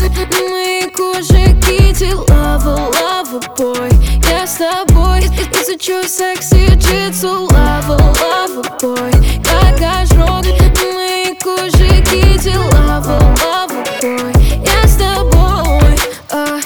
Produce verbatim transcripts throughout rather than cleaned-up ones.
на моей коже кити. Лава, лава, бой, я с тобой. Изучу секси джитсу. Лава, лава, бой, как ожог на моей коже кити. Лава, лава, бой, я с тобой. а,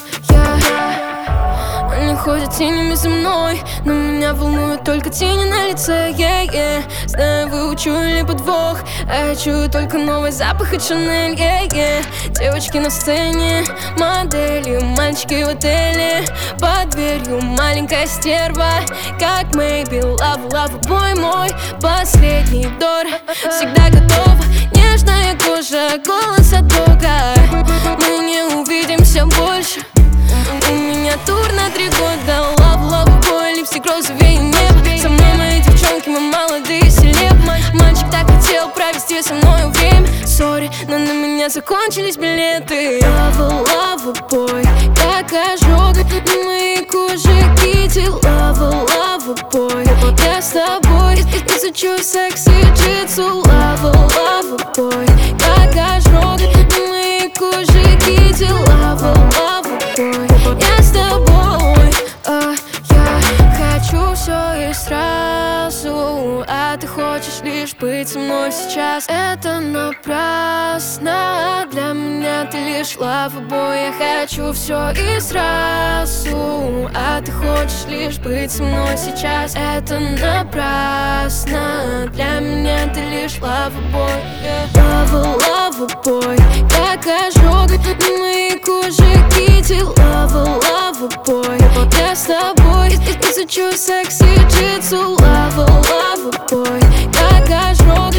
я Они ходят тенями за мной, но меня волнуют только тени на лице. yeah, yeah. Знаю, выучу или подвох, а я чую только новый запах от Шанель. yeah, yeah. Девочки на сцене, модели, мальчики в отеле, под дверью маленькая стерва, как Мэйби. Лава, лава, бой мой последний вдор. Всегда готова, нежная кожа, голос от Бога. Мы не увидимся больше. У меня тур на три года. Лав, лав, бой, липстик розовее небо. Со мной мои девчонки, мы молодые, селеб. Мальчик так хотел провести со мной время. Сори, но на меня закончились билеты. Лава, лава, бой, как ожог на моей коже кити. Лава, лава, бой, я с тобой. Изучу секси джитсу. Лава, лава, бой, как ожог на моей коже кити. Лава, лава, бой, я с тобой. а, Я хочу все и сразу, а ты хочешь лишь быть со мной сейчас. Это напрасно, для меня ты лишь лава, бой. Я хочу все и сразу, а ты хочешь лишь быть со мной сейчас. Это напрасно, для меня ты лишь лава, бой. Лава, лава, бой, как ожог на моей коже кити. Лава, лава, бой, я с тобой. Изучу секси джитсу. Лава, лава, бой, как ожог